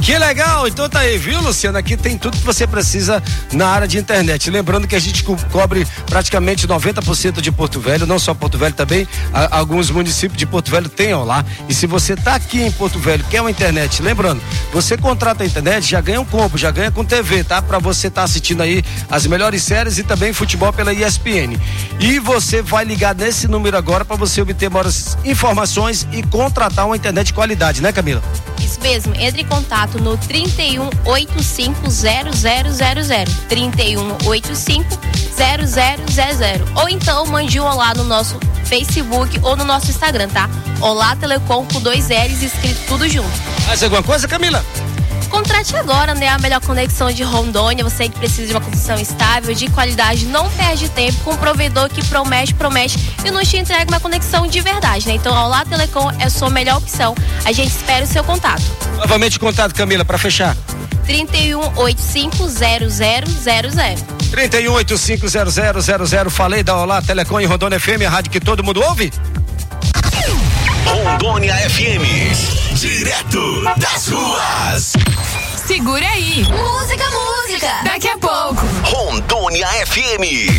Que legal, então tá aí, viu, Luciana? Aqui tem tudo que você precisa na área de internet. Lembrando que a gente co- cobre praticamente noventa por cento de Porto Velho, não só Porto Velho também, a- alguns municípios de Porto Velho tem lá. E se você tá aqui em Porto Velho, quer uma internet, lembrando, você contrata a internet, já ganha um combo, já ganha com T V, tá? Pra você tá assistindo aí as melhores séries e também futebol pela E S P N. E você vai ligar nesse número agora pra você obter maiores informações e contratar uma internet de qualidade, né, Camila? Isso mesmo, entre em contato no trinta e um oitenta e cinco zero zero zero zero, trinta e um oitenta e cinco zero zero zero zero, ou então mande um olá no nosso Facebook ou no nosso Instagram, tá? Olá Telecom com dois L's escrito tudo junto. Mais alguma coisa, Camila? Contrate agora, né, a melhor conexão de Rondônia. Você que precisa de uma conexão estável, de qualidade, não perde tempo com um provedor que promete, promete e nos te entrega uma conexão de verdade, né? Então, a Olá Telecom é a sua melhor opção. A gente espera o seu contato. Novamente contato, Camila, pra fechar. trinta e um oitenta e cinco zero zero zero zero. trinta e um oitenta e cinco zero zero zero zero. Falei da Olá Telecom e Rondônia F M, a rádio que todo mundo ouve. Rondônia F M, direto das ruas. Segura aí. Música, música. Daqui a pouco. Rondônia F M.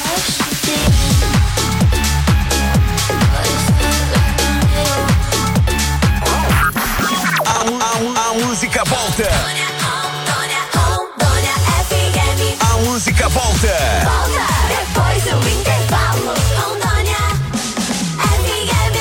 A, a, a música volta. A música volta. Volta depois do intervalo. Rondônia F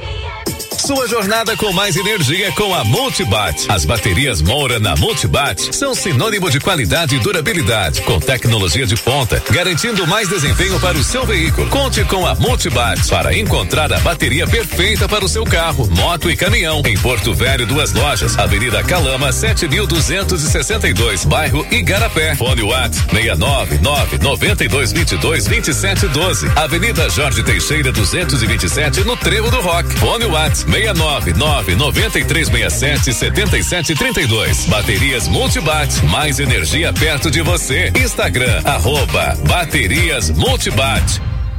M. Sua jornada com mais energia com a Multibat. As baterias Moura na Multibat são sinônimo de qualidade e durabilidade, com tecnologia de ponta, garantindo mais desempenho para o seu veículo. Conte com a Multibat para encontrar a bateria perfeita para o seu carro, moto e caminhão. Em Porto Velho, duas lojas, Avenida Calama, sete mil duzentos e sessenta e dois, bairro Igarapé. Fone WhatsApp seis nove nove nove dois dois dois, dois sete um dois. Avenida Jorge Teixeira duzentos e vinte e sete, no Trevo do Rock. Fone WhatsApp seis nove nove nove três seis sete sete sete três dois. Baterias Multibat, mais energia perto de você. Instagram, arroba Baterias Multibat.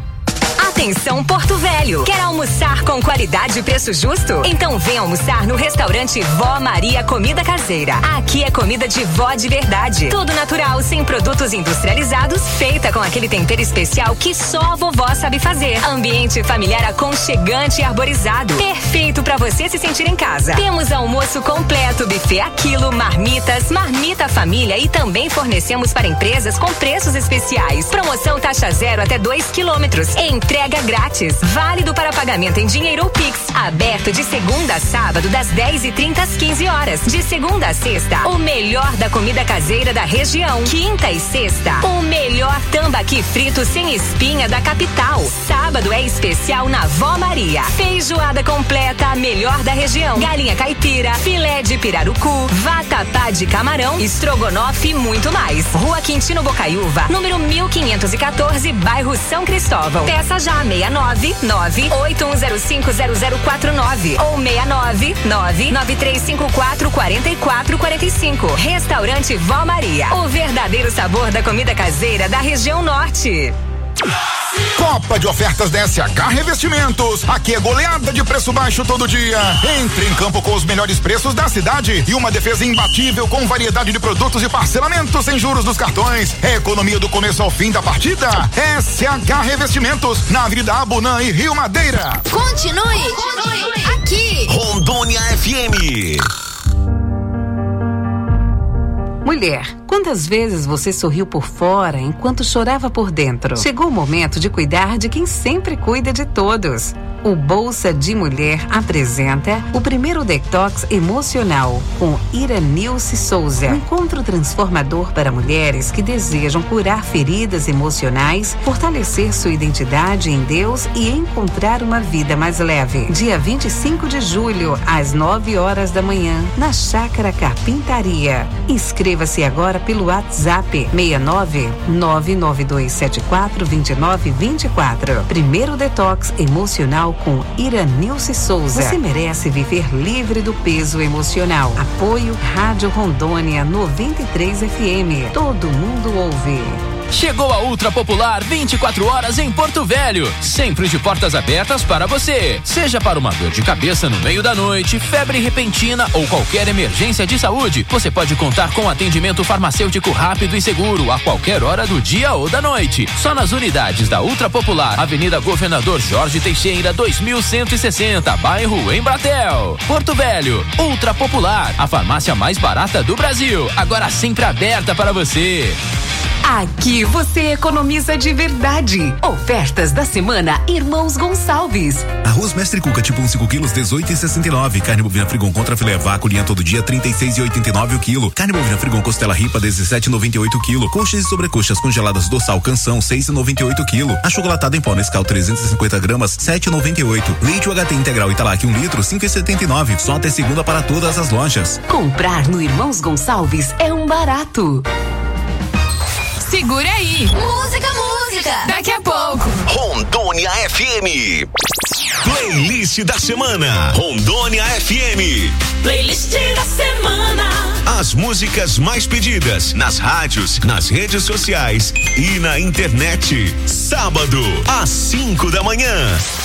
Atenção Porto Velho, quer almoçar com qualidade e preço justo? Então vem almoçar no restaurante Vó Maria Comida Caseira. Aqui é comida de vó de verdade, tudo natural, sem produtos industrializados, feita com aquele tempero especial que só a vovó sabe fazer. Ambiente familiar aconchegante e arborizado, perfeito para você se sentir em casa. Temos almoço completo, buffet a quilo, marmitas, marmita família e também fornecemos para empresas com preços especiais. Promoção taxa zero até dois quilômetros. Entrega grátis, válido para pagamento em dinheiro ou Pix. Aberto de segunda a sábado, das dez e trinta às quinze horas. De segunda a sexta, o melhor da comida caseira da região. Quinta e sexta, o melhor tambaqui frito sem espinha da capital. Sábado é especial na Vó Maria. Feijoada completa, a melhor da região. Galinha caipira, filé de pirarucu, vatapá de camarão, estrogonofe e muito mais. Rua Quintino Bocaiúva, número mil quinhentos e quatorze, bairro São Cristóvão. Peça já seis nove nove oito um zero cinco zero zero quatro nove ou seis nove nove nove três cinco quatro quatro quatro quatro cinco. Restaurante Vó Maria, o verdadeiro sabor da comida caseira da região norte. Copa de ofertas da S H Revestimentos. Aqui é goleada de preço baixo todo dia. Entre em campo com os melhores preços da cidade e uma defesa imbatível com variedade de produtos e parcelamentos sem juros dos cartões. É economia do começo ao fim da partida. S H Revestimentos, na Avenida Abunã e Rio Madeira. Continue, Continue. aqui. Rondônia F M. Mulher, quantas vezes você sorriu por fora enquanto chorava por dentro? Chegou o momento de cuidar de quem sempre cuida de todos. O Bolsa de Mulher apresenta o primeiro detox emocional com Iranilce Souza. Um encontro transformador para mulheres que desejam curar feridas emocionais, fortalecer sua identidade em Deus e encontrar uma vida mais leve. Dia vinte e cinco de julho, às nove horas da manhã, na Chácara Carpintaria. Inscreva-se agora pelo WhatsApp seis nove nove nove dois sete quatro dois nove dois quatro. Primeiro detox emocional com Iranilce Souza. Você merece viver livre do peso emocional. Apoio Rádio Rondônia noventa e três F M. Todo mundo ouve. Chegou a Ultra Popular vinte e quatro horas em Porto Velho, sempre de portas abertas para você. Seja para uma dor de cabeça no meio da noite, febre repentina ou qualquer emergência de saúde, você pode contar com atendimento farmacêutico rápido e seguro a qualquer hora do dia ou da noite. Só nas unidades da Ultra Popular, Avenida Governador Jorge Teixeira, dois mil cento e sessenta, bairro Embratel. Porto Velho, Ultra Popular, a farmácia mais barata do Brasil, agora sempre aberta para você. Aqui você economiza de verdade. Ofertas da semana Irmãos Gonçalves. Arroz Mestre Cuca tipo um cinco quilos, dezoito e sessenta e nove. Carne bovina Frigon contra filé vácuo linha todo dia, trinta e seis e oitenta e nove o quilo. Carne bovina Frigon costela ripa, dezessete e noventa e oito o quilo. Coxas e sobrecoxas congeladas dorsal Canção, seis e noventa e oito o quilo. Achocolatado em pó Nescau trezentos e cinquenta gramas, sete e noventa e oito. Leite U H T integral Italac um litro, cinco e setenta e nove. Só até segunda para todas as lojas. Comprar no Irmãos Gonçalves é um barato. Segura aí. Música, música. Daqui a pouco. Rondônia F M. Playlist da semana. Rondônia F M. Playlist da semana. As músicas mais pedidas nas rádios, nas redes sociais e na internet. Sábado, às cinco da manhã.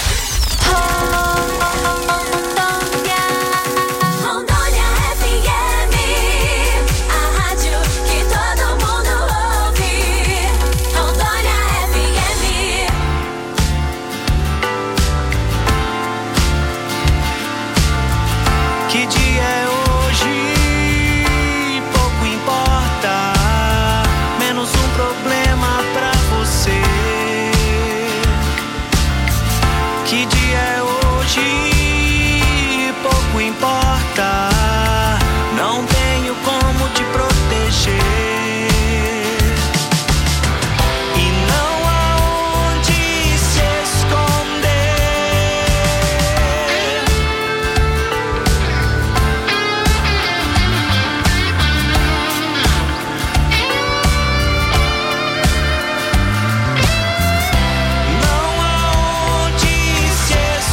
Que dia é hoje? Pouco importa, menos um problema pra você. Que dia é hoje? Pouco importa, não tenho como te proteger. E não há onde se esconder. Não há onde se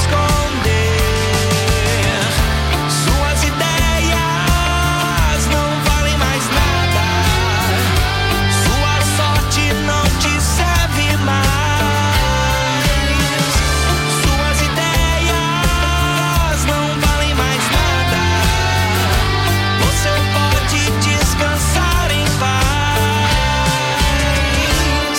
esconder. Suas ideias não valem mais nada. Sua sorte não te serve mais. Suas ideias não valem mais nada. Você pode descansar em paz.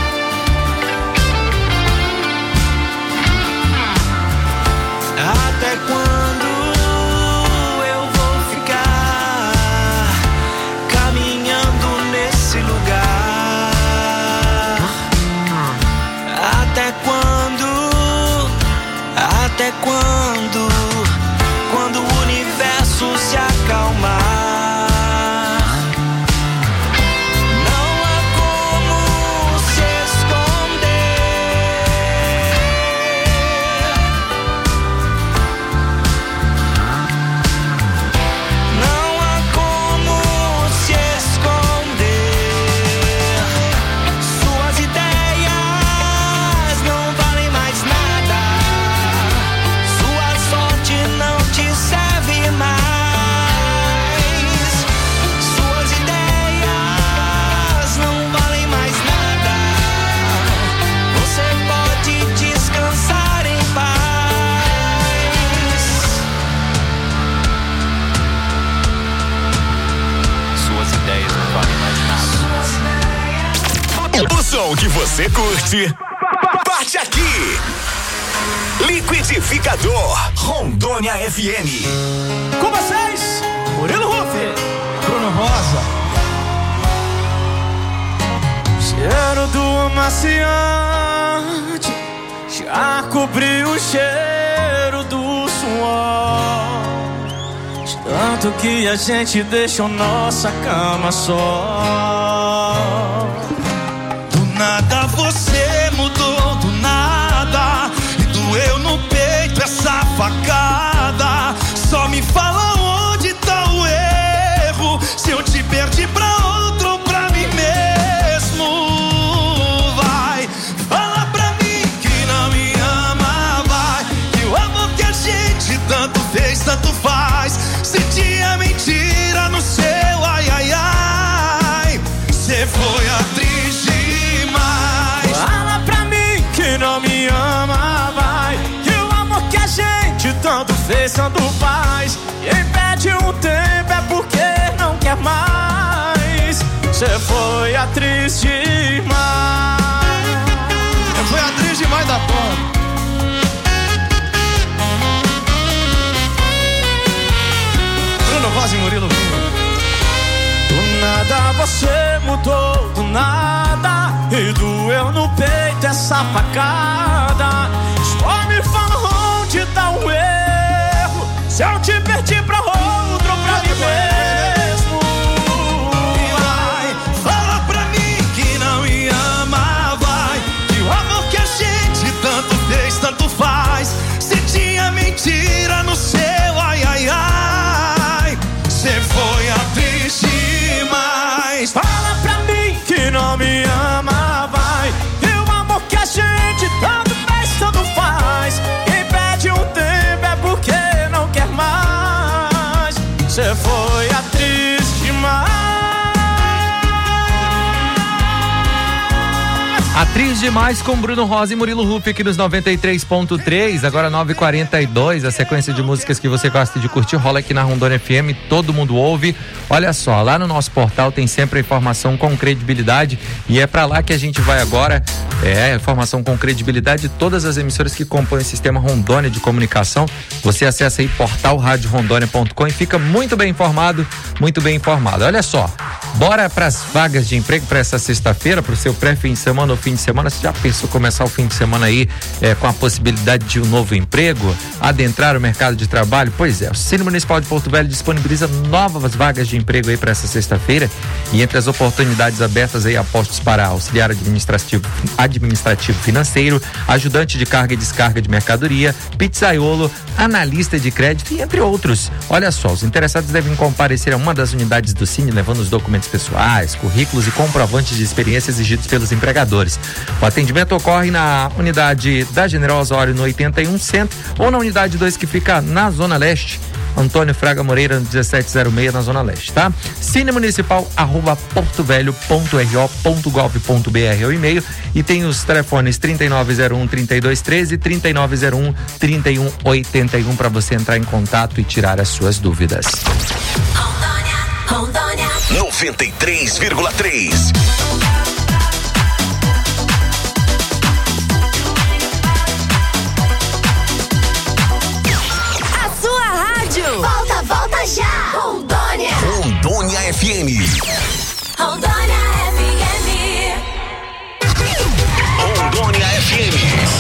Até quando eu vou ficar caminhando nesse lugar? Até quando? Até quando? Quando o universo se acalmar, não há como se esconder. Não há como se esconder. Suas ideias não valem mais nada. Sua sorte não te serve mais. Suas ideias não valem mais nada. Você pode descansar em paz. Suas ideias não valem mais nada. O som que você curte, parte aqui. Liquidificador Rondônia F M. Com vocês, Murilo Rufi, Bruno Rosa. Cheiro do amaciante já cobriu o cheiro do suor. De tanto que a gente deixou nossa cama só. Do nada você mudou, do nada. E doeu no peito essa facada. Só me fala onde tá o erro. Se eu te perdi pra outro ou pra mim mesmo. Vai, fala pra mim que não me ama. Vai, que o amor que a gente tanto fez, tanto faz. Sentia mentira no seu ai, ai, ai. Cê foi atriz de pensando faz. Quem pede um tempo é porque não quer mais. Você foi atriz demais. Eu fui atriz demais da porra. Bruno Voz e Murilo. Do nada você mudou, do nada, e doeu no peito essa facada. Só me fala onde tá o erro, se eu te perdi pra outro, pra mim mesmo. Vai, fala pra mim que não me ama, vai, que o amor que a gente tanto fez, tanto faz. Se tinha mentira no seu ai, ai, ai, cê foi atriz demais. Fala pra mim que não me ama, vai, e o amor que a gente tanto fez, tanto faz. Quem pede um tempo é porque não quer mais. Cê foi atriz demais. Atriz demais com Bruno Rosa e Murilo Ruff aqui nos noventa e três ponto três, agora nove e quarenta e dois. A sequência de músicas que você gosta de curtir rola aqui na Rondônia F M, todo mundo ouve. Olha só, lá no nosso portal tem sempre a informação com credibilidade e é pra lá que a gente vai agora. É, informação com credibilidade de todas as emissoras que compõem o sistema Rondônia de comunicação. Você acessa aí portal rádio rondônia ponto com e fica muito bem informado, muito bem informado. Olha só, bora pras vagas de emprego para essa sexta-feira, pro seu pré-fim de semana ou fim de semana. Você já pensou começar o fim de semana aí é, com a possibilidade de um novo emprego, adentrar o mercado de trabalho? Pois é, o Cine Municipal de Porto Velho disponibiliza novas vagas de emprego aí para essa sexta-feira, e entre as oportunidades abertas aí, apostos para auxiliar administrativo, administrativo financeiro, ajudante de carga e descarga de mercadoria, pizzaiolo, analista de crédito e entre outros. Olha só, os interessados devem comparecer a uma das unidades do Cine levando os documentos pessoais, currículos e comprovantes de experiência exigidos pelos empregadores. O atendimento ocorre na unidade da General Osório no oitenta e um Centro ou na unidade dois que fica na Zona Leste, Antônio Fraga Moreira no dezessete zero seis na Zona Leste, tá? Cine Municipal arroba portovelho ponto r o ponto gov ponto b r é o e-mail, e tem os telefones trinta e nove zero um, trinta e dois treze e trinta e nove zero um, trinta e um oitenta e um para você entrar em contato e tirar as suas dúvidas. Rondônia, Rondônia noventa e três vírgula três. Volta, volta já! Rondônia! Rondônia F M. Rondônia F M. Rondônia F M.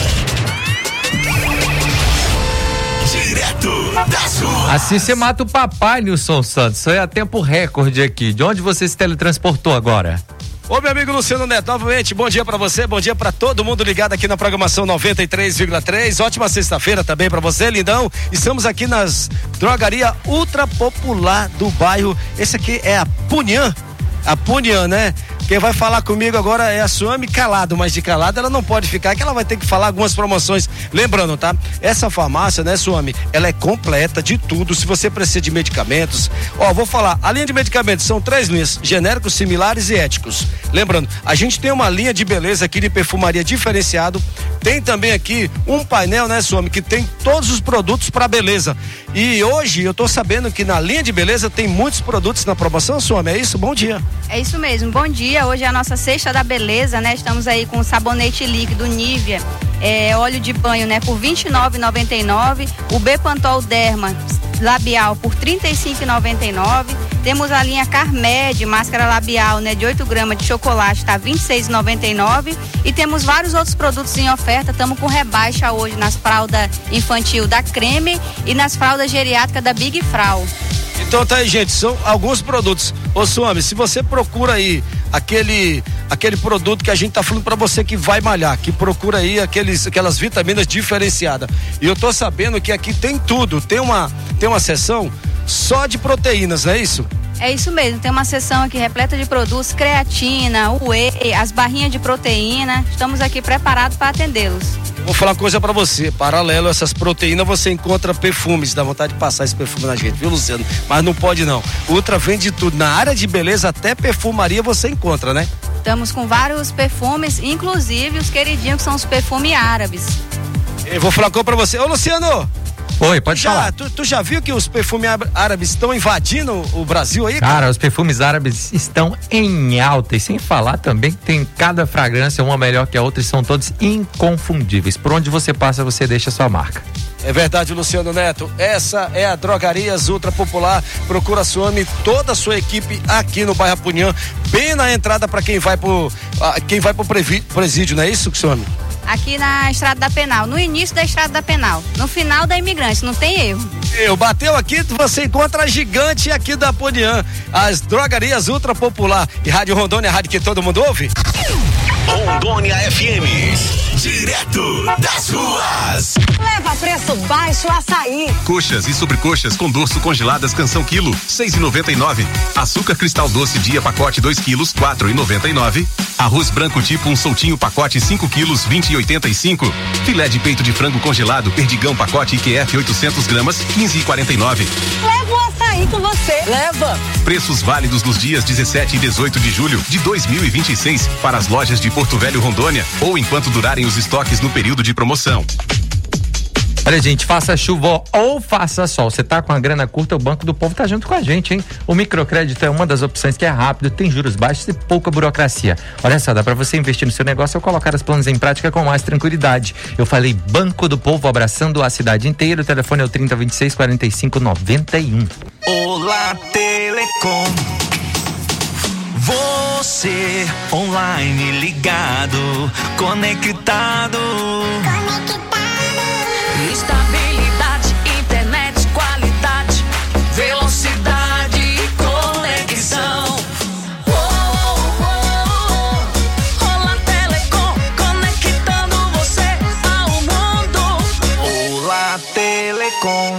Direto das ruas. Assim você mata o papai, Nilson Santos. Isso aí é tempo recorde aqui. De onde você se teletransportou agora? Ô, meu amigo Luciano Neto, novamente, bom dia pra você, bom dia pra todo mundo ligado aqui na programação noventa e três vírgula três. Ótima sexta-feira também pra você, lindão. Estamos aqui nas drogaria ultra popular do bairro. Esse aqui é a Punhan, a Punhan, né? Quem vai falar comigo agora é a Suami Calado, mas de calado ela não pode ficar, que ela vai ter que falar algumas promoções. Lembrando, tá? Essa farmácia, né, Suami, ela é completa de tudo. Se você precisa de medicamentos, ó, vou falar, a linha de medicamentos são três linhas: genéricos, similares e éticos. Lembrando, a gente tem uma linha de beleza aqui de perfumaria diferenciado. Tem também aqui um painel, né, Suami, que tem todos os produtos para beleza. E hoje eu tô sabendo que na linha de beleza tem muitos produtos na promoção, Suami, é isso? Bom dia. É isso mesmo, bom dia. Hoje é a nossa sexta da beleza, né? Estamos aí com sabonete líquido Nivea, é, óleo de banho, né? Por vinte e nove reais e noventa e nove centavos. O Bepantol Derma labial por trinta e cinco reais e noventa e nove centavos. Temos a linha Carmed, máscara labial, né? De oito gramas de chocolate, tá vinte e seis reais e noventa e nove centavos. E temos vários outros produtos em oferta. Estamos com rebaixa hoje nas fraldas infantil da Creme e nas fraldas geriátricas da Big Frau. Então tá aí, gente, são alguns produtos. Ô, Suami, se você procura aí aquele aquele produto que a gente tá falando pra você que vai malhar, que procura aí aqueles, aquelas vitaminas diferenciadas. E eu tô sabendo que aqui tem tudo, tem uma, tem uma seção só de proteínas, não é isso? É isso mesmo, tem uma seção aqui repleta de produtos, creatina, whey, as barrinhas de proteína. Estamos aqui preparados para atendê-los. Vou falar uma coisa pra você, paralelo a essas proteínas você encontra perfumes, dá vontade de passar esse perfume na gente, viu, Luciano? Mas não pode não, Ultra vende tudo, na área de beleza até perfumaria você encontra, né? Estamos com vários perfumes, inclusive os queridinhos que são os perfumes árabes. Eu vou falar uma coisa pra você, ô Luciano, Oi, pode já, falar. Tu, tu já viu que os perfumes árabes estão invadindo o Brasil aí? Cara, os perfumes árabes estão em alta, e sem falar também que tem cada fragrância, uma melhor que a outra, e são todos inconfundíveis. Por onde você passa, você deixa a sua marca. É verdade, Luciano Neto. Essa é a Drogarias Ultra Popular. Procura a Suame e toda a sua equipe aqui no bairro Apunhã, bem na entrada para quem vai pro quem vai pro presídio, não é isso, Suame? Aqui na Estrada da Penal, no início da Estrada da Penal, no final da Imigrante, não tem erro. Eu bateu aqui, você encontra a gigante aqui da Apunhã, as Drogarias Ultra Popular. E Rádio Rondônia, a rádio que todo mundo ouve? Rondônia F M, direto das ruas. Leva preço baixo açaí. Coxas e sobrecoxas com dorso congeladas canção quilo, seis e noventa e nove. Açúcar cristal doce dia pacote dois quilos, quatro e noventa e nove. Arroz branco tipo um soltinho pacote cinco quilos, vinte e oitenta e cinco. Filé de peito de frango congelado Perdigão pacote I Q F oitocentos gramas, quinze e quarenta e nove. Leva o açaí com você. Leva. Preços válidos nos dias dezessete e dezoito de julho de dois mil e vinte e seis para as lojas de Porto Velho, Rondônia, ou enquanto durarem os estoques no período de promoção. Olha, gente, faça chuva ou faça sol. Você tá com a grana curta, o Banco do Povo tá junto com a gente, hein? O microcrédito é uma das opções que é rápido, tem juros baixos e pouca burocracia. Olha só, dá pra você investir no seu negócio ou colocar os planos em prática com mais tranquilidade. Eu falei Banco do Povo, abraçando a cidade inteira. O telefone é o trinta, vinte e seis, quarenta e cinco, noventa e um. Olá, Telecom. Você online ligado, conectado. Conectado. Estabilidade, internet, qualidade, velocidade e conexão. Oh, oh, oh. Olá, Telecom, conectando você ao mundo. Olá, Telecom.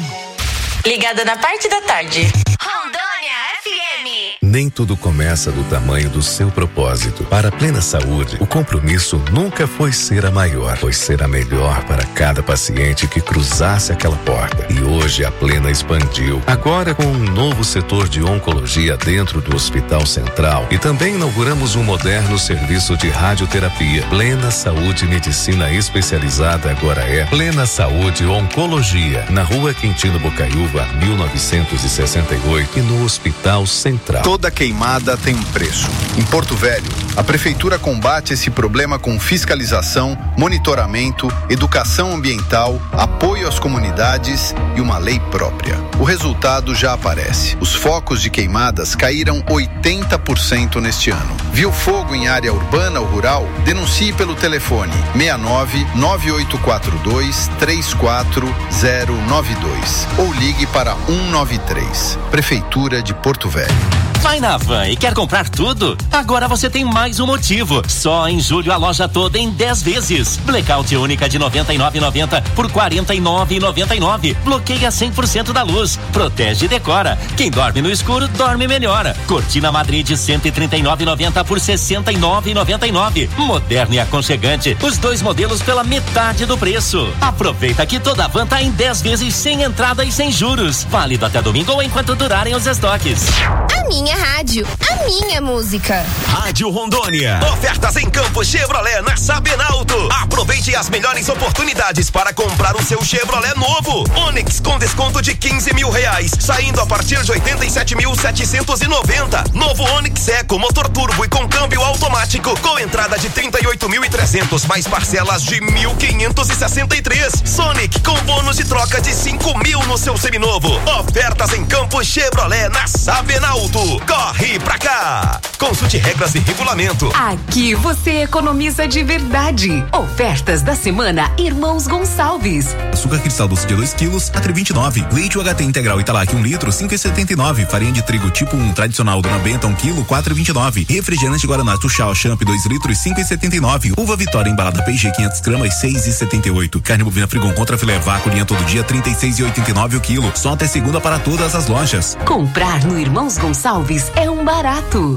Ligada na parte da tarde. Rondônia F M. Nem tudo começa do tamanho do seu propósito. Para a Plena Saúde, o compromisso nunca foi ser a maior, foi ser a melhor para cada paciente que cruzasse aquela porta. E hoje a Plena expandiu, agora com um novo setor de oncologia dentro do Hospital Central, e também inauguramos um moderno serviço de radioterapia. Plena Saúde Medicina Especializada agora é Plena Saúde Oncologia, na Rua Quintino Bocaiúva, mil novecentos e sessenta e oito, e no Hospital Central. Toda queimada tem um preço. Em Porto Velho, a prefeitura combate esse problema com fiscalização, monitoramento, educação ambiental, apoio às comunidades e uma lei própria. O resultado já aparece. Os focos de queimadas caíram oitenta por cento neste ano. Viu fogo em área urbana ou rural? Denuncie pelo telefone seis nove nove oito quatro dois três quatro zero nove dois ou ligue para um nove três. Prefeitura de Porto Velho. Vai na Van e quer comprar tudo? Agora você tem mais um motivo. Só em julho a loja toda em dez vezes. Blackout única de noventa e nove reais e noventa centavos por quarenta e nove reais e noventa e nove centavos. Bloqueia cem por cento da luz. Protege e decora. Quem dorme no escuro, dorme melhor. Cortina Madrid de cento e trinta e nove reais e noventa centavos por sessenta e nove reais e noventa e nove centavos. Moderno e aconchegante. Os dois modelos pela metade do preço. Aproveita que toda a Van tá em dez vezes sem entrada e sem juros. Válido até domingo ou enquanto durarem os estoques. A minha rádio, a minha música. Rádio Rondônia. Ofertas em Campo Chevrolet na Sabenalto. Aproveite as melhores oportunidades para comprar o seu Chevrolet novo. Onix com desconto de quinze mil reais, saindo a partir de oitenta e sete mil setecentos e noventa. Novo Onix Eco, motor turbo e com câmbio automático, com entrada de trinta e oito mil e trezentos, mais parcelas de mil quinhentos e sessenta e três. Sonic com bônus de troca de cinco mil no seu seminovo. Ofertas em Campo Chevrolet na Sabenalto. Corre pra cá! Consulte regras e regulamento. Aqui você economiza de verdade. Ofertas da semana Irmãos Gonçalves. Açúcar cristal doce de dois quilos, a três e vinte e nove. Leite U H T integral Italac um litro, cinco e setenta e nove. Farinha de trigo tipo um tradicional Dona Benta um quilo, quatro e vinte e nove. Refrigerante Guaraná Tuxal Champ dois litros, cinco e setenta e nove. Uva Vitória embalada P G quinhentas gramas, seis e setenta e oito. Carne bovina Frigon contra filé vácuo linha todo dia, trinta e seis e oitenta e nove o quilo. Só até segunda para todas as lojas. Comprar no Irmãos Gonçalves é um barato.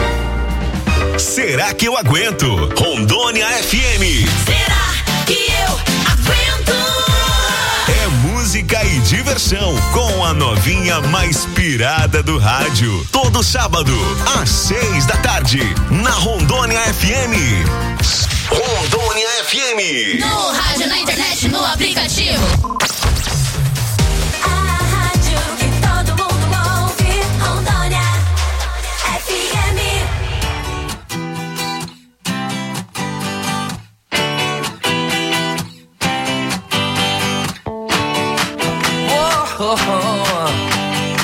Será que eu aguento? Rondônia F M. Será que eu aguento? É música e diversão com a novinha mais pirada do rádio. Todo sábado, às seis da tarde, na Rondônia F M. Rondônia F M. No rádio, na internet, no aplicativo.